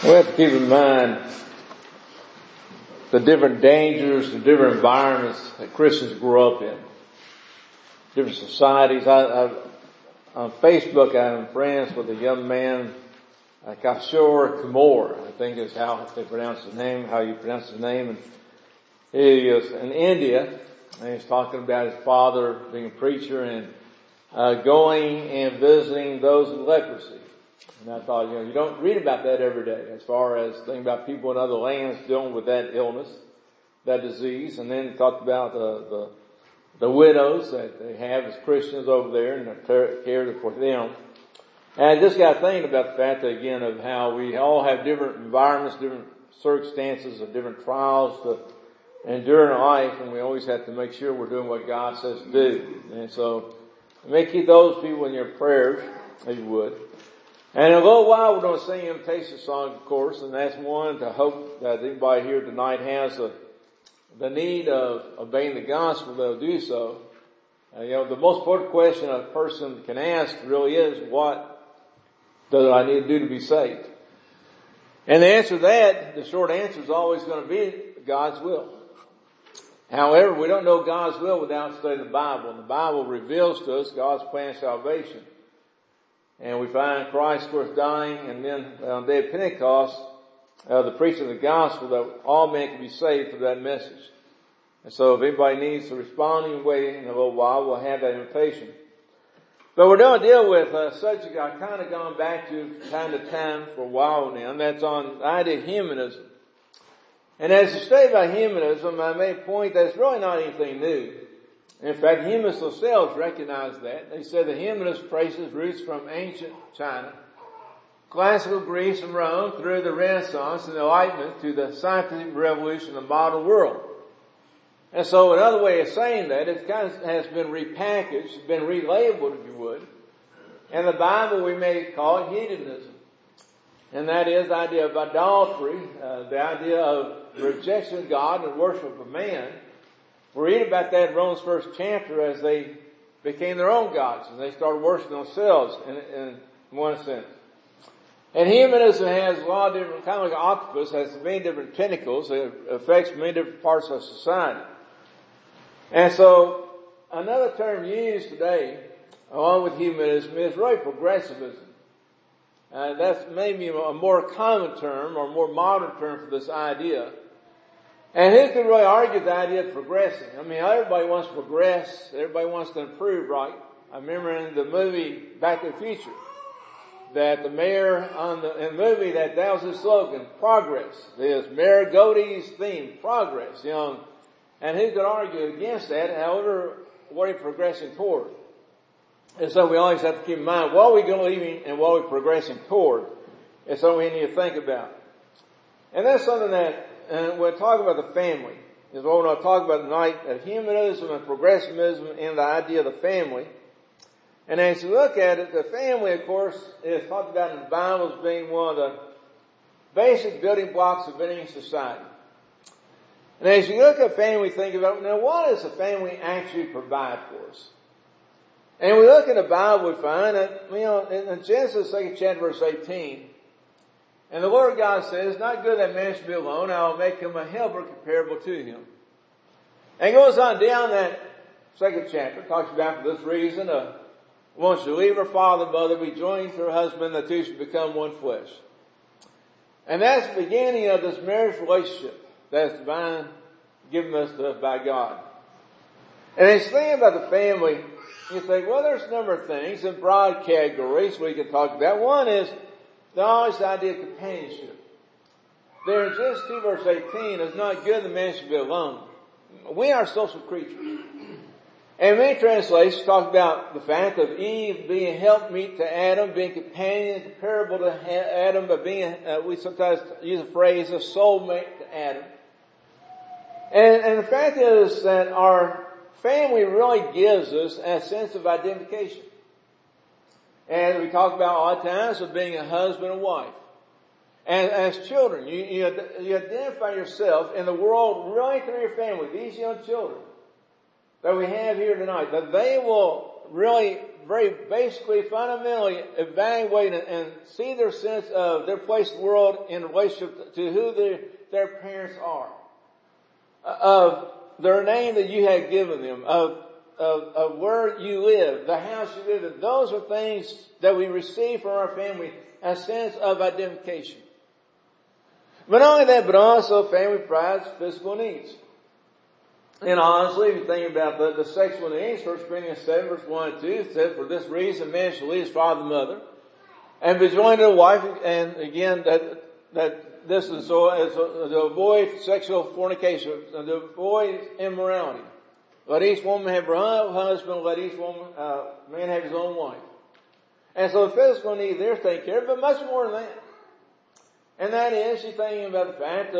We have to keep in mind the different dangers, the different environments that Christians grow up in, different societies. On Facebook, I'm friends with a young man, Kishore Kumar, I think is how they pronounce his name, how you pronounce his name. And he is in India, and he's talking about his father being a preacher and going and visiting those with leprosy. And I thought, you don't read about that every day as far as thinking about people in other lands dealing with that illness, that disease. And then he talked about the widows that they have as Christians over there and the care for them. And I just got thinking about the fact that, again, of how we all have different environments, different circumstances, and different trials to endure in life, and we always have to make sure we're doing what God says to do. And so, you may keep those people in your prayers, if you would. And in a little while, we're going to sing an invitation song, of course, and that's one to hope that anybody here tonight has the need of obeying the gospel, they'll do so. The most important question a person can ask really is, what do I need to do to be saved? And the answer to that, the short answer is always going to be God's will. However, we don't know God's will without studying the Bible. And the Bible reveals to us God's plan of salvation. And we find Christ first dying, and then on the day of Pentecost, the preaching of the gospel, that all men can be saved through that message. And so if anybody needs to respond in a way in a little while, we'll have that invitation. But we're going to deal with a subject I've kind of gone back to time to time for a while now, and that's on the idea of humanism. And as I study about humanism, I made a point that it's really not anything new. In fact, humanists themselves recognize that. They said the humanist traces roots from ancient China, classical Greece and Rome, through the Renaissance and the Enlightenment to the scientific revolution of the modern world. And so another way of saying that, it kind of has been repackaged, been relabeled, if you would. And the Bible, we may call it hedonism. And that is the idea of idolatry, the idea of rejection of God and worship of man. We read about that in Romans 1st chapter as they became their own gods and they started worshiping themselves in one sense. And humanism has a lot of different, kind of like an octopus, has many different tentacles. It affects many different parts of society. And so another term used today along with humanism is really progressivism. That's maybe a more common term or more modern term for this idea. And who could really argue the idea of progressing? I mean, everybody wants to progress. Everybody wants to improve, right? I remember in the movie Back to the Future that the mayor in the movie that was his slogan, progress. There's Mayor Godey's theme, progress, And who could argue against that? However, what are we progressing toward? And so we always have to keep in mind, what are we going and what are we progressing toward? It's something we need to think about. And that's something that, and we'll talk about the family, is what we're going to talk about tonight, that humanism and progressivism and the idea of the family. And as you look at it, the family, of course, is talked about in the Bible as being one of the basic building blocks of any society. And as you look at family, think about, now what does the family actually provide for us? And we look at the Bible, we find that, in Genesis 2nd chapter verse 18, and the Lord God says, it's not good that man should be alone, I will make him a helper comparable to him. And it goes on down that 2nd chapter, talks about for this reason, a woman should leave her father and mother, be joined to her husband, the two should become one flesh. And that's the beginning of this marriage relationship that's divine, given us by God. And as you think about the family, you think, well, there's a number of things in broad categories we can talk about. One is always the idea of companionship. There in Genesis 2 verse 18, it's not good that man should be alone. We are social creatures. And many translations talk about the fact of Eve being helpmeet to Adam, being companion, comparable to Adam, but being, we sometimes use a phrase, a soulmate to Adam. And the fact is that our family really gives us a sense of identification. And we talk about all the times of being a husband and wife. And as children, you identify yourself in the world really through your family, these young children that we have here tonight, that they will really very basically, fundamentally evaluate and see their sense of their place in the world in relationship to who their parents are, of their name that you had given them, of where you live, the house you live in. Those are things that we receive from our family, a sense of identification. But not only that, but also family provides physical needs. And honestly, if you think about the sexual needs, 1 Corinthians 7 verse 1 and 2, it says, for this reason man shall leave his father and mother, and be joined to a wife, and again, that this is so as to avoid sexual fornication, to avoid immorality. Let each woman have her own husband, let each man have his own wife. And so the physical needs they're taken care of, but much more than that. And that is, you're thinking about the fact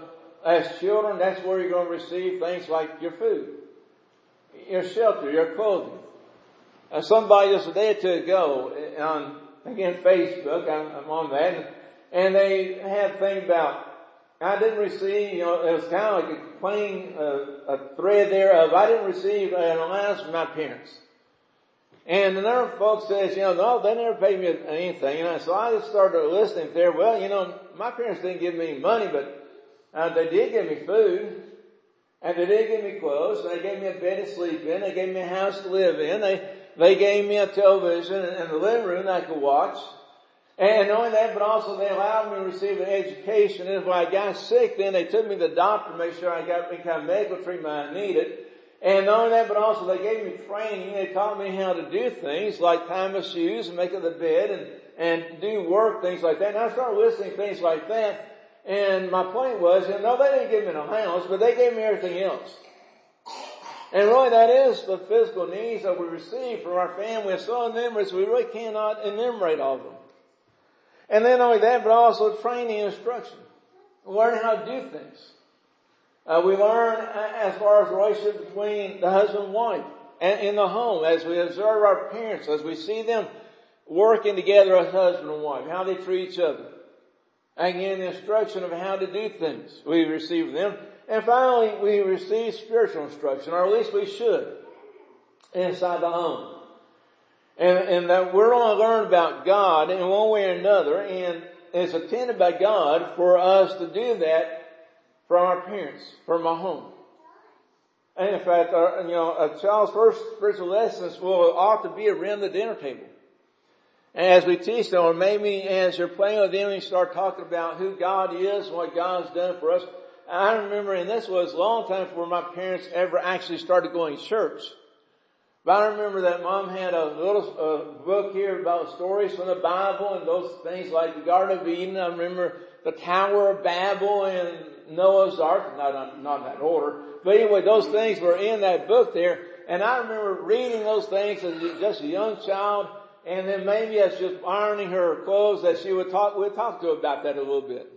as children, that's where you're going to receive things like your food, your shelter, your clothing. Somebody just a day or two ago on, again, Facebook, I'm on that, and they had a thing about, I didn't receive, it was kind of like a plain, a thread there of, I didn't receive an allowance from my parents. And another folks says, no, they never paid me anything. And so I just started listening there. Well, my parents didn't give me money, but they did give me food, and they did give me clothes, and they gave me a bed to sleep in, they gave me a house to live in, they gave me a television and the living room that I could watch. And knowing that, but also they allowed me to receive an education. And when I got sick, then they took me to the doctor to make sure I got any kind of medical treatment I needed. And knowing that, but also they gave me training. They taught me how to do things like tie my shoes and make up the bed and do work, things like that. And I started listening to things like that. And my point was, no, they didn't give me an allowance, but they gave me everything else. And really that is the physical needs that we receive from our family. It's so numerous, we really cannot enumerate all of them. And then not only that, but also training and instruction. Learning how to do things. We learn as far as the relationship between the husband and wife and in the home, as we observe our parents, as we see them working together as husband and wife, how they treat each other. Again, the instruction of how to do things we receive from them. And finally, we receive spiritual instruction, or at least we should, inside the home. And that we're going to learn about God in one way or another, and it's intended by God for us to do that from our parents, from our home. And in fact, a child's first spiritual lessons ought to be around the dinner table. And as we teach them, or maybe as you're playing with them, you start talking about who God is and what God's done for us. I remember, and this was a long time before my parents ever actually started going to church. But I remember that Mom had a little book here about stories from the Bible and those things like the Garden of Eden. I remember the Tower of Babel and Noah's Ark, not in that order. But anyway, those things were in that book there. And I remember reading those things as just a young child. And then maybe as just ironing her clothes that we'd talk to her about that a little bit.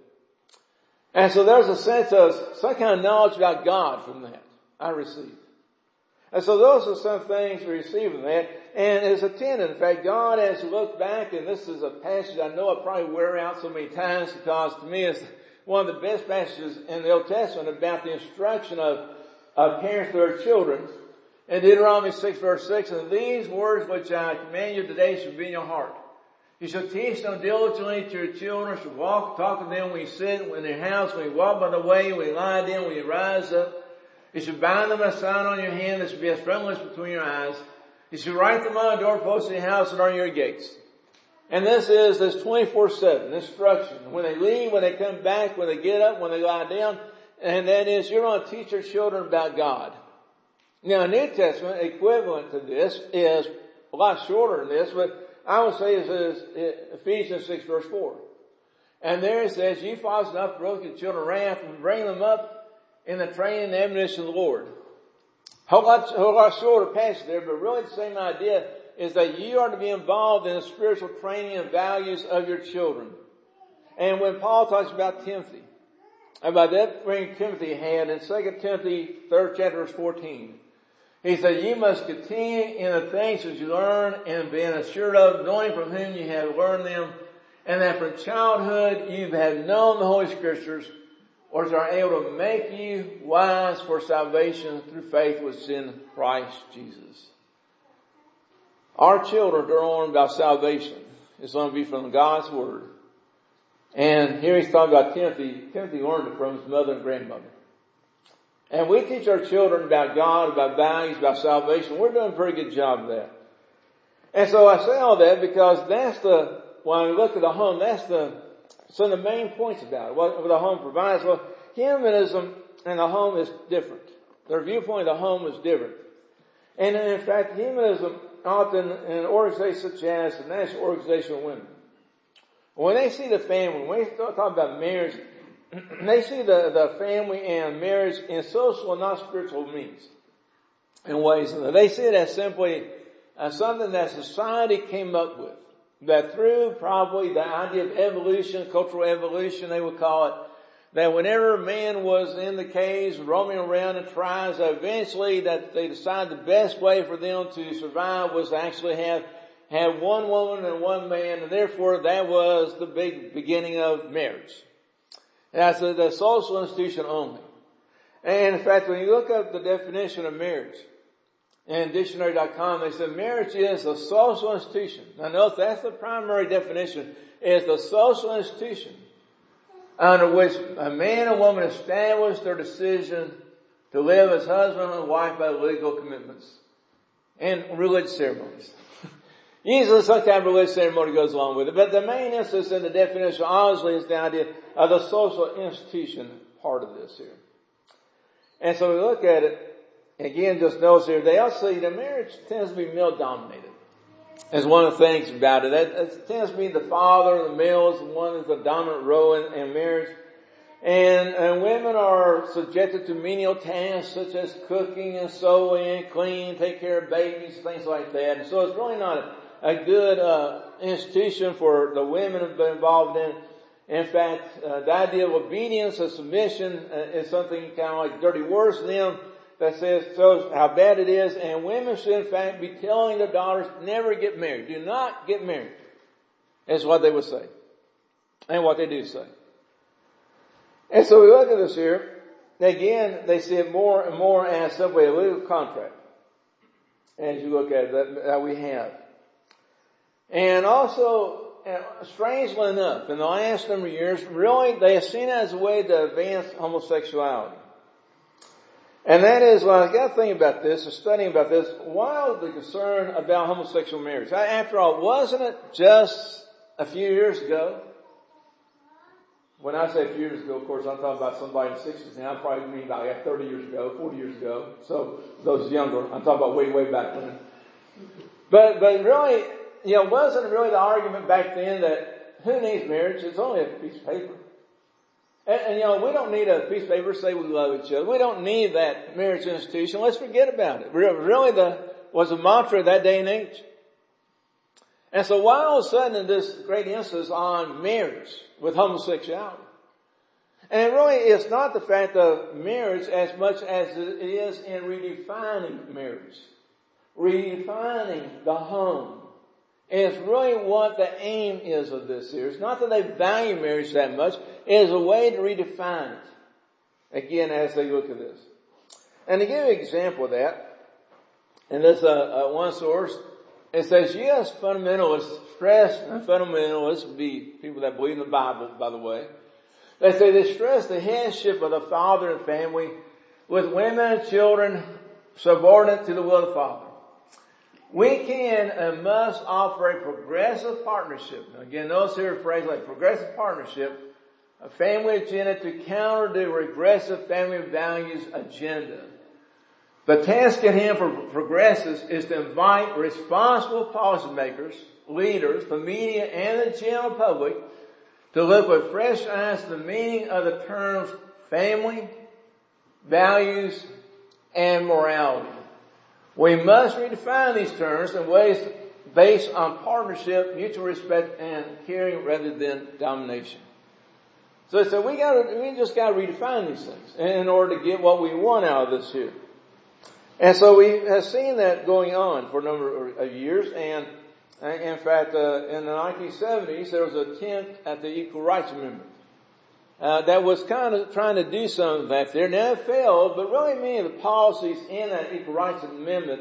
And so there's a sense of some kind of knowledge about God from that I received. And so those are some things we receive from that. And as a tenant, in fact, God, as you look back, and this is a passage I know I probably wear out so many times because to me it's one of the best passages in the Old Testament about the instruction of parents to their children. In Deuteronomy 6 verse 6, and these words which I command you today shall be in your heart. You shall teach them diligently to your children, shall talk to them when you sit in your house, when you walk by the way, when you lie down, when you rise up. You should bind them as a sign on your hand. There should be a frontlets between your eyes. You should write them on the doorposts of your house and on your gates. And this 24/7 instruction. When they leave, when they come back, when they get up, when they lie down. And that is, you're going to teach your children about God. Now, New Testament equivalent to this is a lot shorter than this, but I would say is Ephesians 6 verse 4. And there it says, you fathers enough to provoke your children wrath and bring them up in the training and admonition of the Lord. Whole lot shorter passage there, but really the same idea is that you are to be involved in the spiritual training and values of your children. And when Paul talks about Timothy, about that ring Timothy had in 2 Timothy 3rd chapter verse 14, he said, you must continue in the things that you learn and being assured of, knowing from whom you have learned them, and that from childhood you have known the Holy Scriptures, which are able to make you wise for salvation through faith which is in Christ Jesus. Our children are learning about salvation. It's going to be from God's Word. And here he's talking about Timothy. Timothy learned it from his mother and grandmother. And we teach our children about God, about values, about salvation. We're doing a pretty good job of that. And so I say all that because when we look at the home, some of the main points about it. What the home provides. Well, humanism and the home is different. Their viewpoint of the home is different. And in fact, humanism often in organizations such as the National Organization of Women, when they see the family, when they talk about marriage, they see the family and marriage in social and not spiritual means, in ways. They see it as simply something that society came up with. That through probably the idea of evolution, cultural evolution, they would call it, that whenever man was in the caves roaming around in tribes, eventually that they decided the best way for them to survive was to actually have one woman and one man, and therefore that was the big beginning of marriage. That's the social institution only. And in fact, when you look up the definition of marriage, in dictionary.com, they said marriage is a social institution. Now notice that's the primary definition, is the social institution under which a man and woman establish their decision to live as husband and wife by legal commitments and religious ceremonies. Usually some kind of religious ceremony goes along with it, but the main emphasis in the definition obviously is the idea of the social institution part of this here. And so we look at it, again, just notice here, they also see that marriage tends to be male-dominated. As one of the things about it. It tends to be the father, the male is the one that's the dominant role in marriage. And women are subjected to menial tasks such as cooking and sewing, cleaning, take care of babies, things like that. And so it's really not a good institution for the women to be involved in. In fact, the idea of obedience and submission is something kind of like dirty words to them. That shows how bad it is, and women should in fact be telling their daughters, never get married. Do not get married. That's what they would say. And what they do say. And so we look at this here. Again, they see it more and more as simply a legal contract. As you look at it, that we have. And also, strangely enough, in the last number of years, really, they have seen it as a way to advance homosexuality. And that is, well, I got to think about this, or studying about this, why was the concern about homosexual marriage? After all, wasn't it just a few years ago? When I say a few years ago, of course, I'm talking about somebody in the 60s, and I probably mean about 30 years ago, 40 years ago. So those younger, I'm talking about way back when. But really, wasn't really the argument back then that who needs marriage? It's only a piece of paper. And we don't need a piece of paper to say we love each other. We don't need that marriage institution. Let's forget about it. Really was a mantra of that day and age. And so why all of a sudden this great emphasis on marriage with homosexuality? And really it's not the fact of marriage as much as it is in redefining marriage. Redefining the home. And it's really what the aim is of this here. It's not that they value marriage that much. It is a way to redefine it. Again, as they look at this. And to give you an example of that, and this one source, it says, yes, fundamentalists stress, and fundamentalists would be people that believe in the Bible, by the way. They say they stress the headship of the father and family with women and children subordinate to the will of the father. We can and must offer a progressive partnership. Now again, notice here a phrase like progressive partnership, a family agenda to counter the regressive family values agenda. The task at hand for progressives is to invite responsible policymakers, leaders, the media, and the general public to look with fresh eyes at the meaning of the terms family, values, and morality. We must redefine these terms in ways based on partnership, mutual respect, and caring rather than domination. So we just got to redefine these things in order to get what we want out of this here. And so we have seen that going on for a number of years. And in fact, in the 1970s, there was an attempt at the Equal Rights Amendment that was kind of trying to do some of that there. Now it failed, but really many of the policies in that Equal Rights Amendment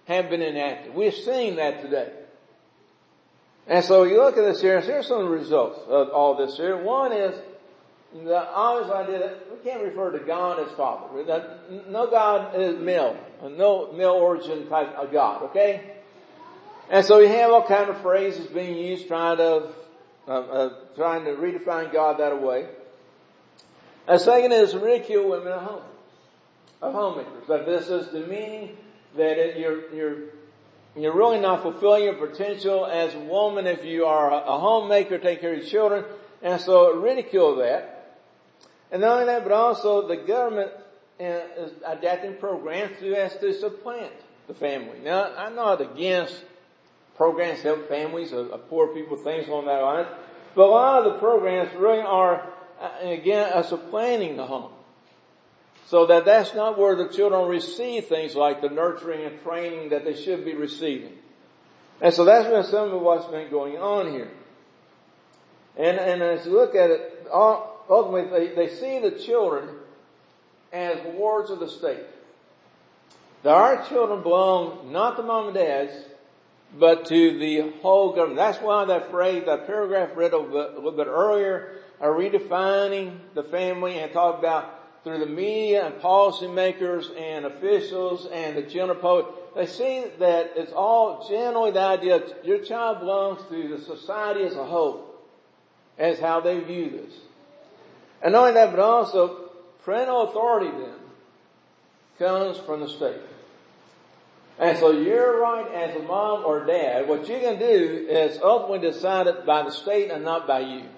have been enacted. We're seeing that today. And so you look at this here, and here's some of the results of all this here. One is the obvious idea that we can't refer to God as Father. That no God is male, no male origin type of God, okay? And so you have all kinds of phrases being used trying to redefine God that way. A second is ridicule women at home, of homemakers. That this is demeaning, that you're really not fulfilling your potential as a woman if you are a homemaker, take care of your children. And so ridicule that. And not only that, but also the government is adapting programs to supplant the family. Now, I'm not against programs to help families of poor people, things along that line. But a lot of the programs really are, again, supplanting the home. So that's not where the children receive things like the nurturing and training that they should be receiving. And so that's been some of what's been going on here. And as you look at it, ultimately they see the children as wards of the state. That our children belong not to mom and dad's, but to the whole government. That's why that phrase, that paragraph read a little bit earlier, are redefining the family and talk about through the media and policymakers and officials and the general public. They see that it's all generally the idea that your child belongs to the society as a whole, as how they view this. And not only that, but also parental authority then comes from the state. And so you're right as a mom or dad. What you can do is ultimately decided by the state and not by you.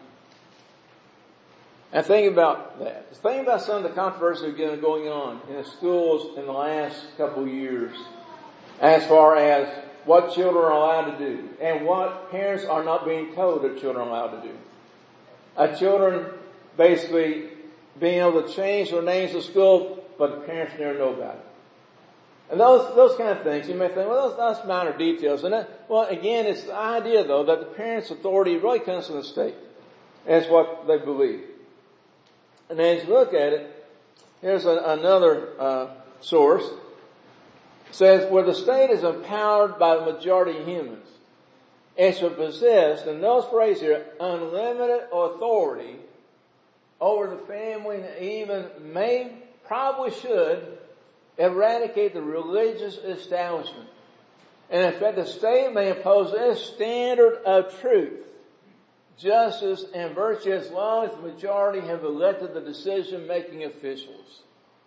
And think about that. Think about some of the controversy going on in the schools in the last couple of years as far as what children are allowed to do and what parents are not being told that children are allowed to do. Children basically being able to change their names at school, but the parents never know about it. And those kind of things, you may think, well, that's minor details. And well, again, it's the idea, though, that the parents' authority really comes from the state. That's what they believe. And as you look at it, here's another source. It says, where the state is empowered by the majority of humans, it should possess, and those phrases here, unlimited authority over the family, and even probably should eradicate the religious establishment. And in fact, the state may impose a standard of truth, justice, and virtue as long as the majority have elected the decision-making officials.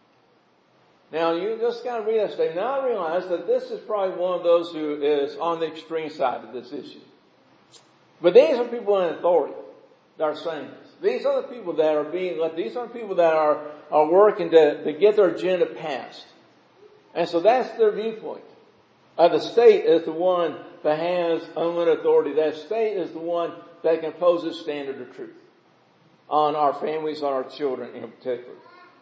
Now, you just got to read that statement. Now I realize that this is probably one of those who is on the extreme side of this issue. But these are people in authority that are saying this. These are the people that are being elected. These are the people that are working to get their agenda passed. And so that's their viewpoint. The state is the one that has unlimited authority. That state is the one that can impose a standard of truth on our families, on our children in particular.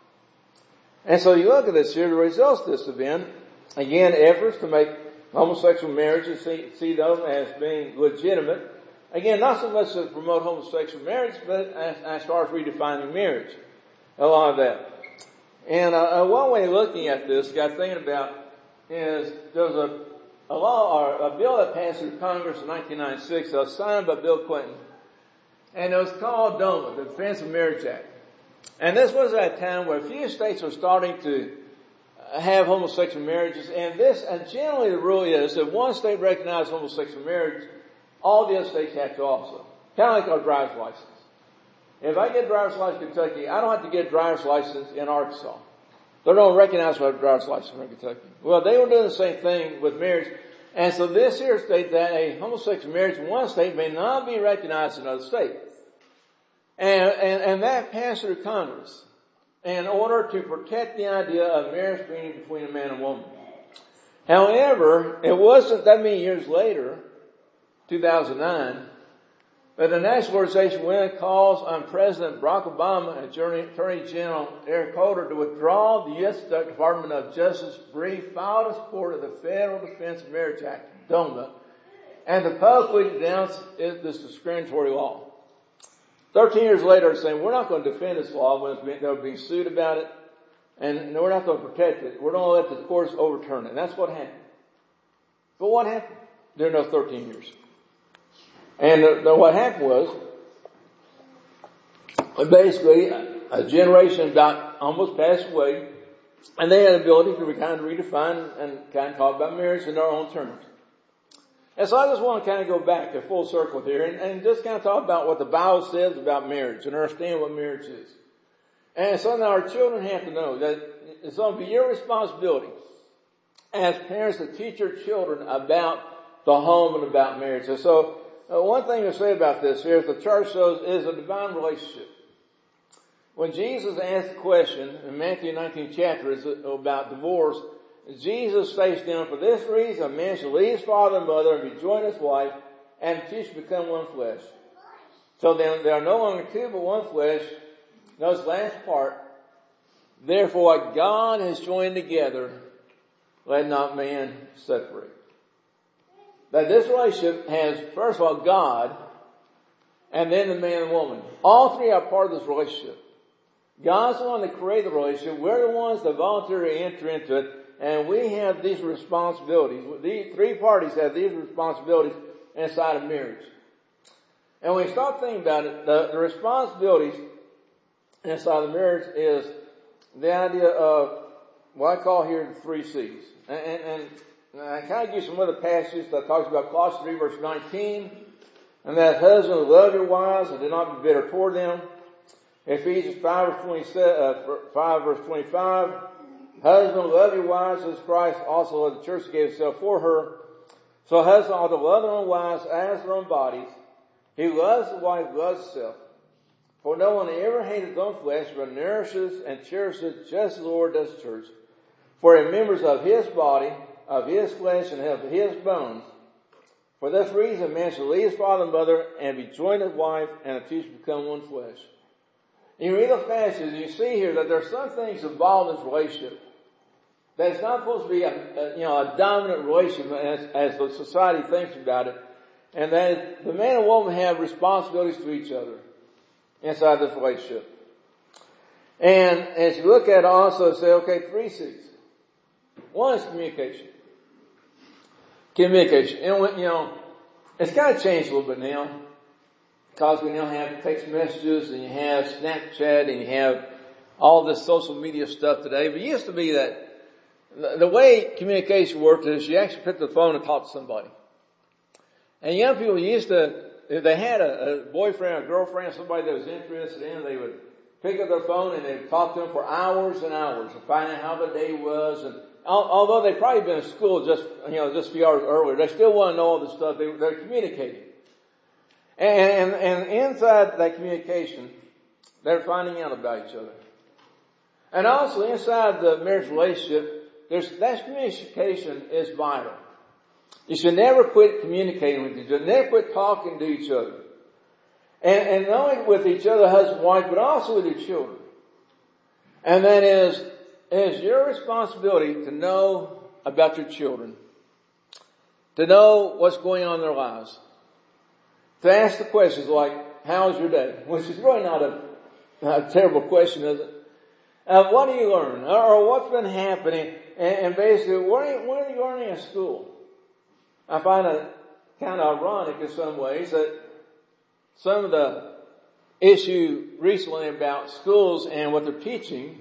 And so you look at this here, the results of this have been, again, efforts to make homosexual marriages, see those as being legitimate. Again, not so much to promote homosexual marriage, but as far as redefining marriage. A lot of that. And one way of looking at this, got thinking about, is there's a law or a bill that passed through Congress in 1996 that was signed by Bill Clinton. And it was called DOMA, the Defense of Marriage Act. And this was at a time where a few states were starting to have homosexual marriages. And generally the rule is that one state recognizes homosexual marriage, all the other states have to also. Kind of like our driver's license. If I get a driver's license in Kentucky, I don't have to get a driver's license in Arkansas. They don't recognize my driver's license in Kentucky. Well, they were doing the same thing with marriage. And so this here states that a homosexual marriage in one state may not be recognized in another state. And that passed through Congress in order to protect the idea of marriage being between a man and woman. However, it wasn't that many years later, 2009, that the National Organization went and calls on President Barack Obama and Attorney General Eric Holder to withdraw the U.S. Department of Justice brief filed in support of the Federal Defense of Marriage Act, DOMA, and to publicly denounce this discriminatory law. 13 years later, they're saying, we're not going to defend this law when they're being sued about it, and we're not going to protect it. We're going to let the courts overturn it. And that's what happened. But what happened during those 13 years? And what happened was, basically, a generation about almost passed away, and they had the ability to kind of redefine and kind of talk about marriage in their own terms. And so I just want to kind of go back a full circle here and just kind of talk about what the Bible says about marriage and understand what marriage is. And so now our children have to know that it's going to be your responsibility as parents to teach your children about the home and about marriage. And so one thing to say about this here is the church shows is a divine relationship. When Jesus asked the question in Matthew 19 chapter about divorce, Jesus states to them, for this reason a man shall leave his father and mother and be joined to his wife, and the two shall become one flesh. So then they are no longer two but one flesh. Notice the last part. Therefore what God has joined together, let not man separate. That this relationship has, first of all, God, and then the man and woman. All three are part of this relationship. God's the one that created the relationship. We're the ones that voluntarily enter into it. And we have these responsibilities. These three parties have these responsibilities inside of marriage. And when we start thinking about it, the responsibilities inside of marriage is the idea of what I call here the 3 C's. And I kind of give some other passages that talks about Colossians 3 verse 19. And that husbands love your wives and do not be bitter toward them. Ephesians 5 verse 25. Husbands, love your wives as Christ also loved the church and gave himself for her. So husbands ought to love their own wives as their own bodies. He who loves the wife loves himself. For no one ever hated his own flesh, but nourishes and cherishes it just as the Lord does the church. For he members of his body, of his flesh, and of his bones. For this reason, man shall leave his father and mother and be joined to his wife, and the two shall become one flesh. You read the passages, you see here that there are some things involved in this relationship that it's not supposed to be a dominant relationship as the society thinks about it, and that the man and woman have responsibilities to each other inside this relationship. And as you look at it, also say, okay, 3 C's. One is communication. Communication. And it's kind of changed a little bit now, because we now have text messages and you have Snapchat and you have all this social media stuff today. But it used to be that the way communication worked is you actually picked the phone and talked to somebody. And young people used to, if they had a boyfriend or girlfriend, somebody that was interested in, they would pick up their phone and they'd talk to them for hours and hours to find out how the day was. And although they'd probably been in school just a few hours earlier, they still want to know all the stuff. They're communicating. And inside that communication, they're finding out about each other. And also inside the marriage relationship, that communication is vital. You should never quit communicating with each other. Never quit talking to each other. And not only with each other, husband and wife, but also with your children. And that is, it is your responsibility to know about your children. To know what's going on in their lives. To ask the questions like, how's your day? Which is really not a terrible question, is it? What do you learn? Or what's been happening? And basically, what are you learning at school? I find it kind of ironic in some ways that some of the issue recently about schools and what they're teaching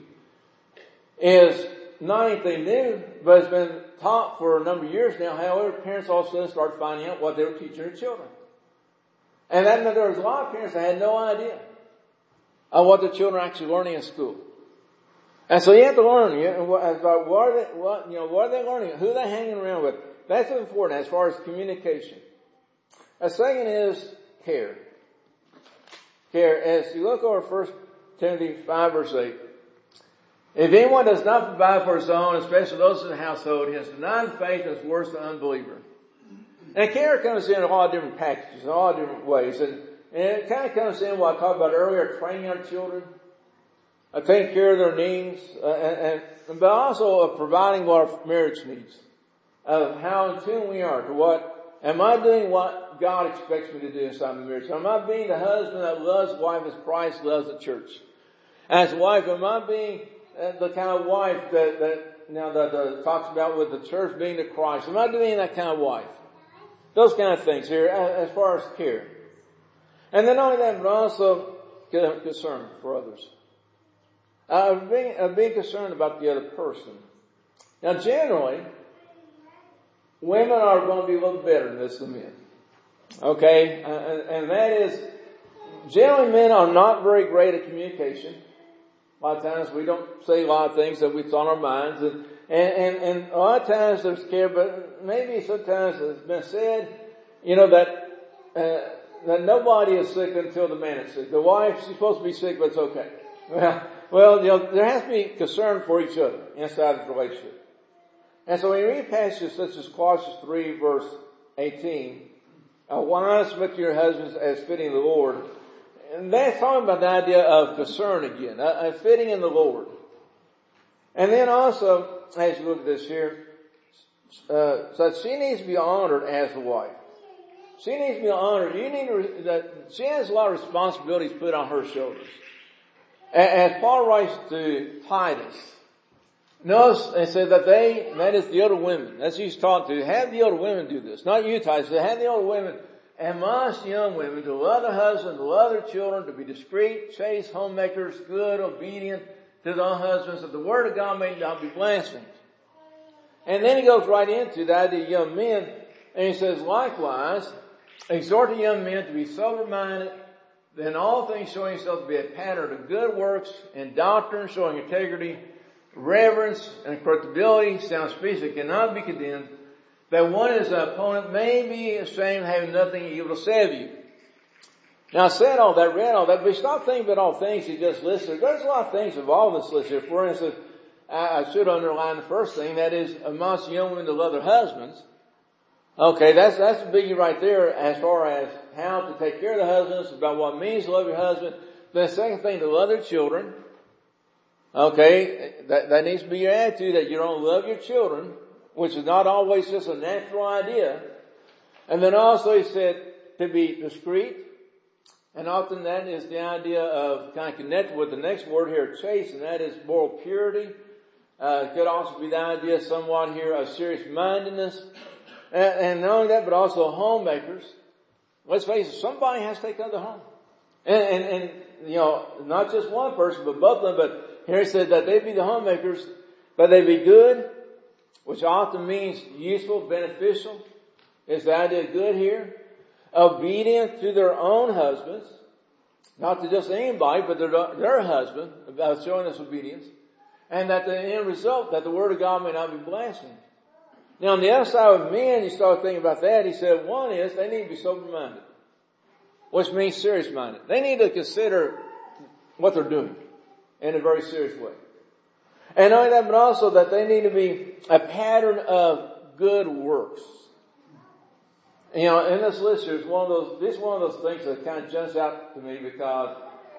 is not anything new, but it's been taught for a number of years now. However, parents all of a sudden start finding out what they were teaching their children. And that meant there was a lot of parents that had no idea of what their children are actually learning in school. And so you have to learn about what are they learning, who they're hanging around with. That's important as far as communication. A second is care. Care. As you look over 1 Timothy 5 verse 8. If anyone does not provide for his own, especially those in the household, he has denied faith and is worse than an unbeliever. And care comes in a lot of different packages, in a lot of different ways. And it kind of comes in what I talked about earlier, training our children, taking care of their needs, but also of providing what our marriage needs. Of how in tune we are to what, am I doing what God expects me to do inside my marriage? Am I being the husband that loves the wife as Christ loves the church? As a wife, am I being the kind of wife that that talks about with the church being to Christ. Am I doing that kind of wife? Those kind of things here as far as care. And then not only that, but also concern for others. Being concerned about the other person. Now generally, women are going to be a little better than this than men. Okay? And that is, generally men are not very great at communication. A lot of times we don't say a lot of things that we've on our minds. And a lot of times there's care, but maybe sometimes it's been said, that nobody is sick until the man is sick. The wife, she's supposed to be sick, but it's okay. Well, there has to be concern for each other inside the relationship. And so when you read passages such as Colossians 3 verse 18, wives submit to your husbands as fitting the Lord. And that's talking about the idea of concern again, fitting in the Lord. And then also, as you look at this here, so she needs to be honored as the wife. She needs to be honored. She has a lot of responsibilities put on her shoulders. As Paul writes to Titus, notice and said that is the older women. That's who he's talking to. Have the older women do this. Not you, Titus. Have the older women admonish young women to love their husbands, to love their children, to be discreet, chaste, homemakers, good, obedient to their husbands, that the word of God may not be blasphemed. And then he goes right into the idea of young men, and he says, likewise, exhort the young men to be sober-minded, in all things showing yourself to be a pattern of good works and doctrine, showing integrity, reverence, and incorruptibility, sound speech that cannot be condemned, that one is an opponent may be ashamed, having nothing evil to say of you. Now I said all that, read all that, but stop thinking about all things you just listed. There's a lot of things of all this list here. For instance, I should underline the first thing, that is, amongst young women to love their husbands. Okay, that's a biggie right there as far as how to take care of the husbands, about what it means to love your husband. The second thing, to love their children. Okay, that needs to be your attitude, that you don't love your children, which is not always just a natural idea. And then also he said to be discreet. And often that is the idea of kind of connected with the next word here, chaste, and that is moral purity. It could also be the idea somewhat here of serious mindedness. And not only that, but also homemakers. Let's face it, somebody has to take care of the home. And not just one person, but both of them. But here he said that they be the homemakers, but they be good, which often means useful, beneficial. Is the idea of good here? Obedient to their own husbands, not to just anybody, but their husband, about showing us obedience, and that the end result, that the word of God may not be blasphemed. Now on the other side of men, you start thinking about that, he said one is they need to be sober-minded, which means serious-minded. They need to consider what they're doing in a very serious way. And not only that, but also that they need to be a pattern of good works. In this list here, this is one of those things that kind of jumps out to me because,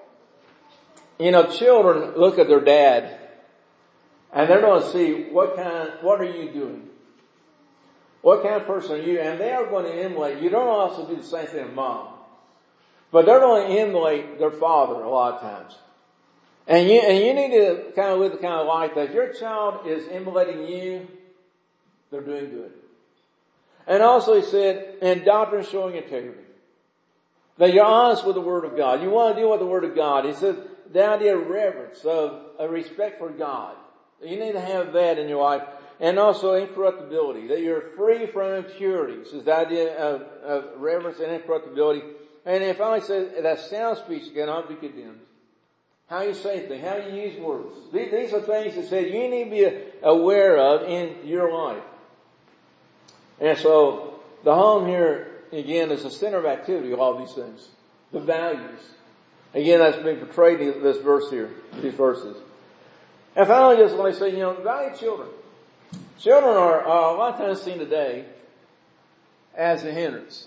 children look at their dad and they're going to see what are you doing? What kind of person are you? And they are going to emulate. You don't also do the same thing with mom. But they're going to emulate their father a lot of times. And you need to kind of live the kind of life that if your child is emulating you, they're doing good. And also he said, in doctrine showing integrity. That you're honest with the Word of God. You want to deal with the Word of God. He said, the idea of reverence, of a respect for God. You need to have that in your life. And also incorruptibility. That you're free from impurities. Is the idea of reverence and incorruptibility. And it finally says that sound speech cannot be condemned. How you say things, how you use words. These are things that said you need to be aware of in your life. And so, the home here, again, is the center of activity of all these things. The values. Again, that's been portrayed in this verse here, these verses. And finally, just want to say, value children. Children are a lot of times seen today as a hindrance.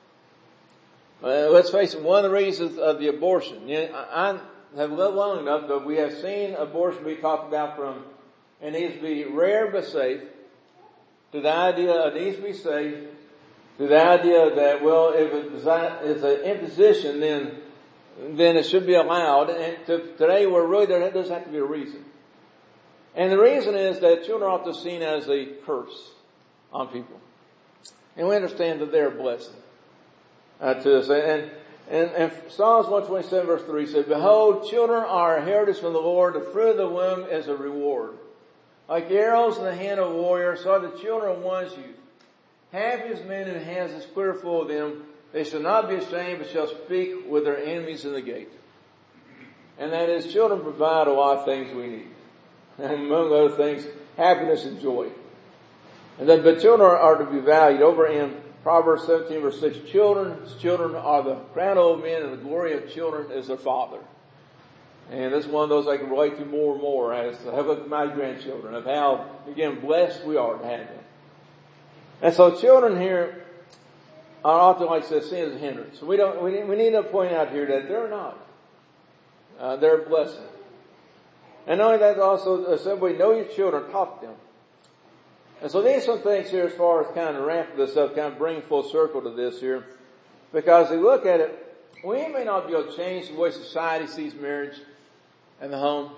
Let's face it, one of the reasons of the abortion. I have lived long enough, but we have seen abortion be talked about from, it needs to be rare but safe, to the idea it needs to be safe, to the idea that, well, if it's an imposition, then it should be allowed. And today, where really there doesn't have to be a reason. And the reason is that children are often seen as a curse on people. And we understand that they're a blessing to us. And Psalms 127 verse 3 says, behold, children are a heritage from the Lord. The fruit of the womb is a reward. Like arrows in the hand of a warrior, so are the children of one's youth. Happy is man who has his quiver full of them. They shall not be ashamed, but shall speak with their enemies in the gate. And that is, children provide a lot of things we need. And among other things, happiness and joy. But children are to be valued. Over in Proverbs 17 verse 6, children are the crown of old men, and the glory of children is their father. And this is one of those I can relate to more and more as I have looked at my grandchildren, of how, again, blessed we are to have them. And so children here are often, like I said, seen as a hindrance. So we need to point out here that they're not. They're a blessing. And not only that, also, simply know your children, talk to them. And so these are some things here as far as kind of ramping this up, kind of bringing full circle to this here. Because if you look at it, we may not be able to change the way society sees marriage and the home.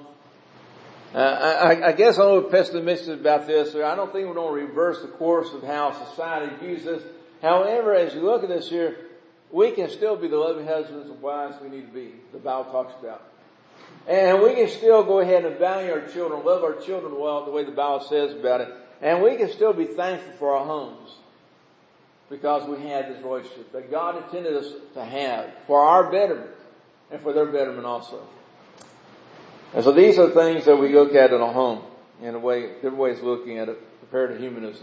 I guess I'm a little pessimistic about this. I don't think we're going to reverse the course of how society views this. However, as you look at this here, we can still be the loving husbands and wives we need to be, the Bible talks about. And we can still go ahead and value our children, love our children well, the way the Bible says about it. And we can still be thankful for our homes because we have this relationship that God intended us to have for our betterment and for their betterment also. And so these are things that we look at in a home in a way, different ways of looking at it compared to humanism.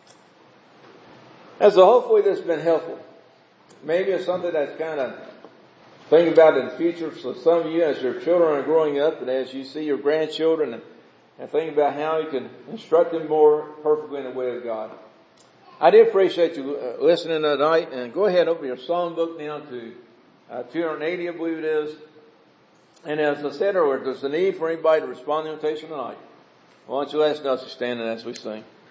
And so hopefully this has been helpful. Maybe it's something that's kind of think about in the future. So some of you, as your children are growing up and as you see your grandchildren and think about how you can instruct them more perfectly in the way of God. I do appreciate you listening tonight, and go ahead and open your song book now to 280, I believe it is. And as I said earlier, there's a need for anybody to respond to the invitation tonight. Why don't you let us know as we stand and as we sing.